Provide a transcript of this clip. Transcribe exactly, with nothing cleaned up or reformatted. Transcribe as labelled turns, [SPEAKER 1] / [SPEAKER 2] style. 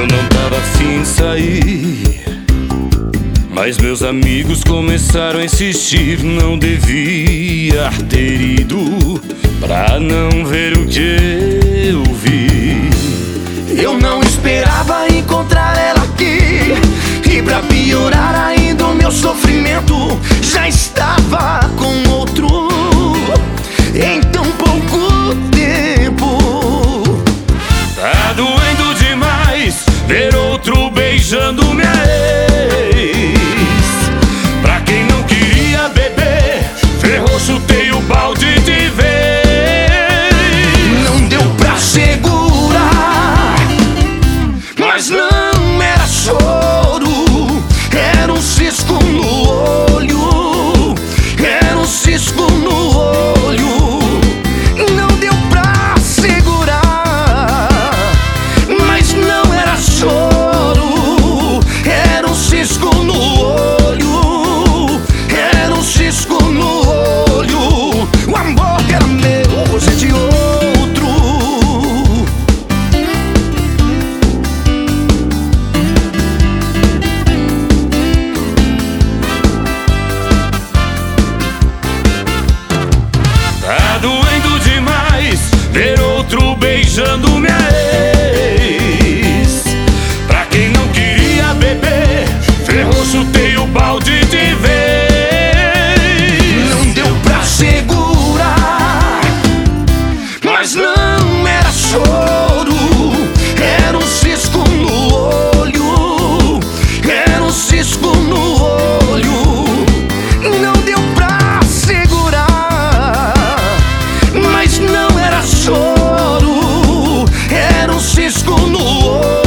[SPEAKER 1] Eu não tava afim de sair, mas meus amigos começaram a insistir. Não devia ter ido pra não ver o que eu vi.
[SPEAKER 2] Eu não esperava encontrar ela aqui, e pra piorar ainda o meu sofrimento já estava com outro em tão pouco tempo.
[SPEAKER 1] Tá doendo demais ver outro beijando minha ex. Pra quem não queria beber, ferrou, chutei o balde de vez.
[SPEAKER 2] Não deu pra segurar, mas não era choro, era um cisco no olho, era um cisco no olho. Não deu pra segurar, mas não era choro, era um cisco no olho, era um cisco no olho. O amor que era meu, hoje é de outro.
[SPEAKER 1] Tá doendo demais ver outro beijando minha ex. Pra quem não queria beber, ferrou, chutei o balde de vez.
[SPEAKER 2] Não deu pra segurar, mas não era choro, era um cisco no olho, era um cisco no olho. Não deu pra segurar, mas não era choro, era um cisco no olho.